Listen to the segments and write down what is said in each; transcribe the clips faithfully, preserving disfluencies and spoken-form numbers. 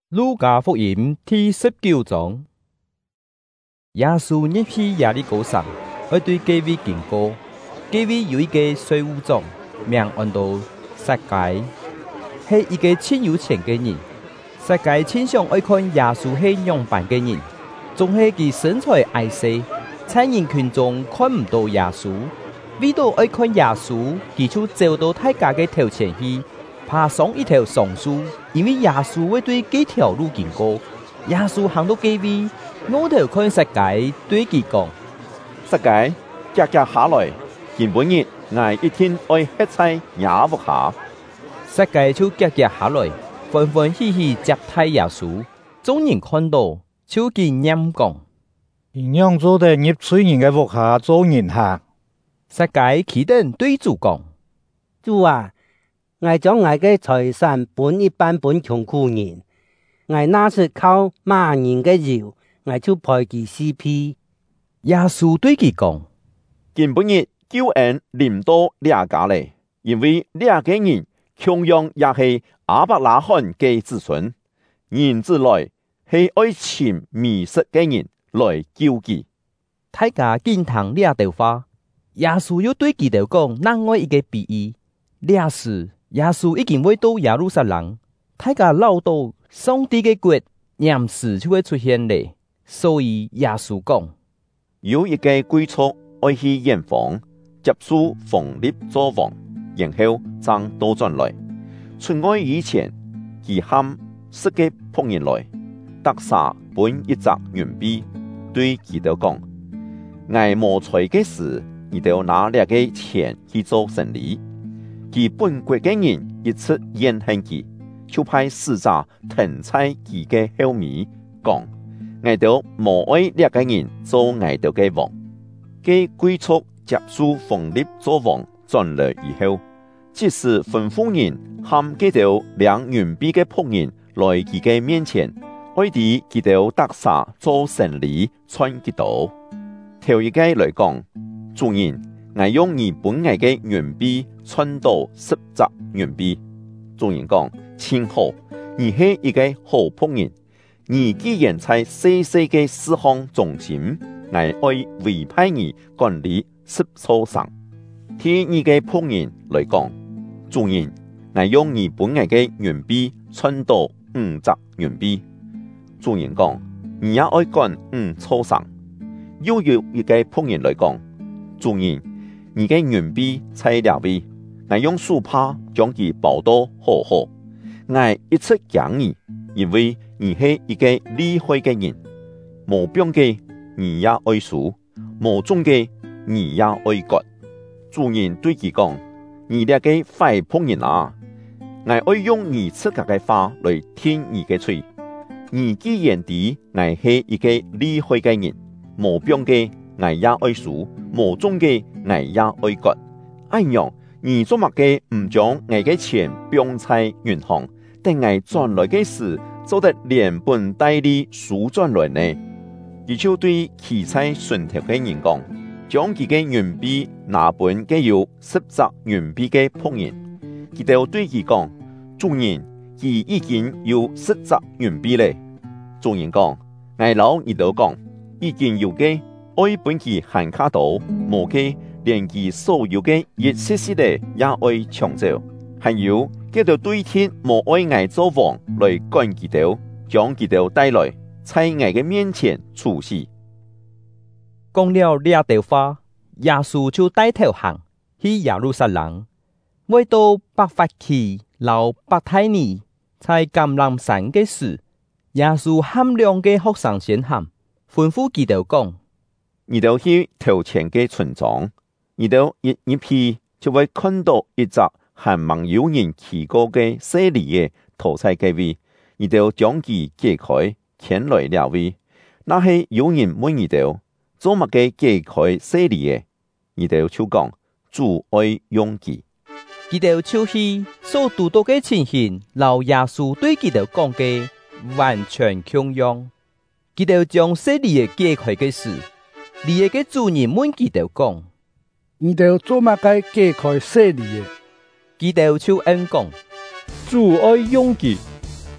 路加福音第十九章，耶穌入去耶利哥城，要對各位經過。各位有一個稅務長，名按到撒該，係一個很有錢嘅人。撒該很想愛看耶穌係樣板嘅人，總係佢身材矮細，在人群中看唔到耶穌。為到愛看耶穌，佢就走到大家嘅頭前去，爬上一條松樹，因為耶穌會對幾條路經過。耶穌行到幾位，我頭看撒該，對佢講： 撒該，夾夾下來，原本日我一天愛吃菜也不下。 撒該就夾夾下來，歡歡喜喜接待耶穌。眾人看到，就見念講： 人樣做得入罪人嘅屋下做人客。 撒該起身對主講： 主啊，我將我嘅財產分一半本窮苦人，我那是靠罵人嘅油，我就派佢四批。 耶穌對佢講： 原本日救恩臨到兩家嚟，因為兩個人同樣也係亞伯拉罕嘅子孫，人子來係愛尋迷失嘅人來救佢。 大家見聽呢條話，耶穌又對佢哋講另外一個比喻。那時耶穌已經會到耶路撒冷，大家鬧到上帝嘅國臨時就會出現咧，所以耶穌講： 有一個貴族愛去驗房，接受封立做王，然後將倒轉來。出外以前，佢喊十個僕人來，得撒本一隻銀幣，對佢哋講：我無財嘅時，你哋拿兩個錢去做生意。佢本國嘅人一出怨恨佢，就派使者停在佢嘅後面，講：我哋無愛兩個人做我哋嘅王。嘅貴族接受封立做王，轉來以後，即時吩咐人喊幾條兩銀幣嘅僕人來佢嘅面前，愛啲佢哋得撒做生意穿幾道。頭一個來講：主人，我用二本我嘅銀幣穿到十隻銀幣。主人講：真好，你係一個好僕人。你既然在細細嘅事項中心，我愛委派你管理十座城。第二個僕人來講：主人，我用二本我嘅銀幣穿到五隻銀幣。主人講：你也愛管五座城。又有一個僕人來講：主人，你嘅銀幣在兩邊，我用樹帕將其包到好好。我一直講你，因為你係一個厲害嘅人，無病嘅你也愛數，無種嘅你也愛割。主人對佢講：你兩個壞僕人啊！我愛用你自家嘅話來聽你嘅嘴。你既然知我係一個厲害嘅人，無病嘅我也愛數，無種嘅我也愛割。哎樣，你做乜嘅唔將我嘅錢放在銀行，等我轉來嘅時，做得連本帶利數轉來呢？佢就對企在船頭嘅人講：將佢嘅銀幣拿本嘅有十隻銀幣嘅僕人，佢就對佢講：主人，佢已經有十隻銀幣咧。主人講：我老你都講，已經有嘅愛本佢hand卡到，無嘅連佢所有嘅一絲絲嘅也愛搶走，還有叫做對天無愛愛做王來趕佢哋，將佢哋帶來，在我嘅面前處死。 講了呢條話，耶穌就帶頭行去耶路撒冷，為到伯法其老伯太尼，在橄欖山嘅時，耶穌喊兩個學生先喊，吩咐佢哋講： 你哋去頭前嘅村莊，你哋一入去就會看到一隻還蠻有人騎過嘅細泥嘅屠宰嘅位，你哋將佢解開，牽來了位。那係有人問你哋做乜嘅解開細泥嘅，你哋就講：主愛用佢。 佢哋就去所讀到嘅情形，老耶穌對佢哋講嘅完全相樣。佢哋將細泥嘅解開嘅時，泥嘅主人問佢哋講： 你哋做乜嘅解開細泥嘅？ 佢哋就應講： 主愛用佢。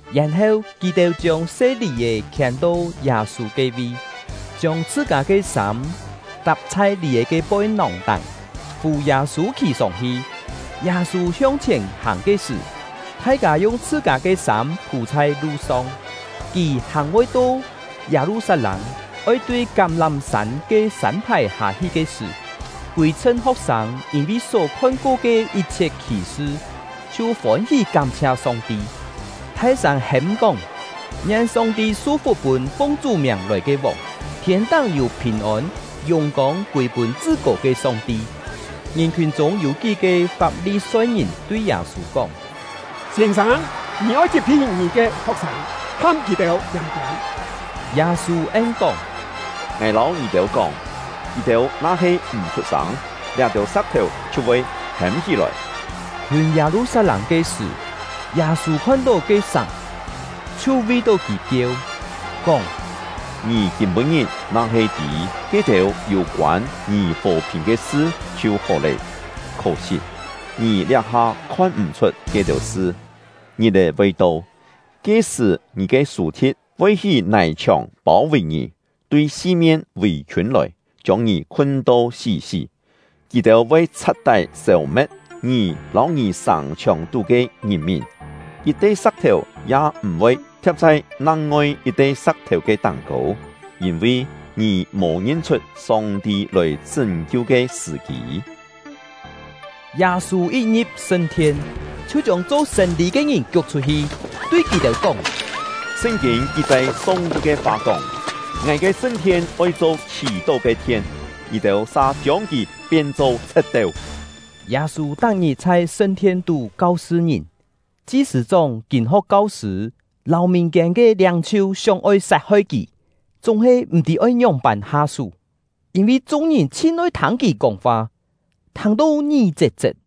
然後佢哋將洗禮嘅牽到耶穌嘅位，將自家嘅衫搭在禮嘅背囊等，扶耶穌騎上去。耶穌向前行嘅時，大家用自家嘅衫鋪在路上。佢行未到耶路撒冷，愛對橄欖山嘅山牌下去嘅時，歸村學生因為所看過嘅一切奇事，就歡喜感謝上帝。大聲喊講：讓上帝賜福本奉主名來嘅王，天堂有平安，榮光歸本至高嘅上帝。人群中有幾個法利賽人對耶穌講： 先生，你愛接聘你嘅學生，喊佢哋人講。 耶穌應講： 我老二條講，二條那係唔出聲，兩條石頭就會喊起來。 去耶路撒冷嘅時，耶穌看到嘅神，就為到佢叫講： 你見本日那係第幾條有關你和平嘅事就好嘞，可惜你兩下看唔出這條事，你的味道，這時你嘅樹鐵為去泥牆包圍你，對四面圍圈來，將你困到死死，佢哋為徹底消滅你老你上牆度嘅人民，一堆石頭也唔會貼在另外一堆石頭嘅蛋糕，因為你冇認出上帝來拯救嘅時機。 耶穌一入聖殿，就將做神理嘅人腳出去，對佢哋講： 聖經記載上帝嘅話講，我嘅聖殿愛做祈禱嘅天，佢哋撒將佢變做赤道。 耶穌當日在聖殿度教示人，祭司長經學教師，老民間嘅領袖想愛殺害佢，總係唔知愛樣辦下數，因為眾人親愛聽佢講話，聽到耳直直。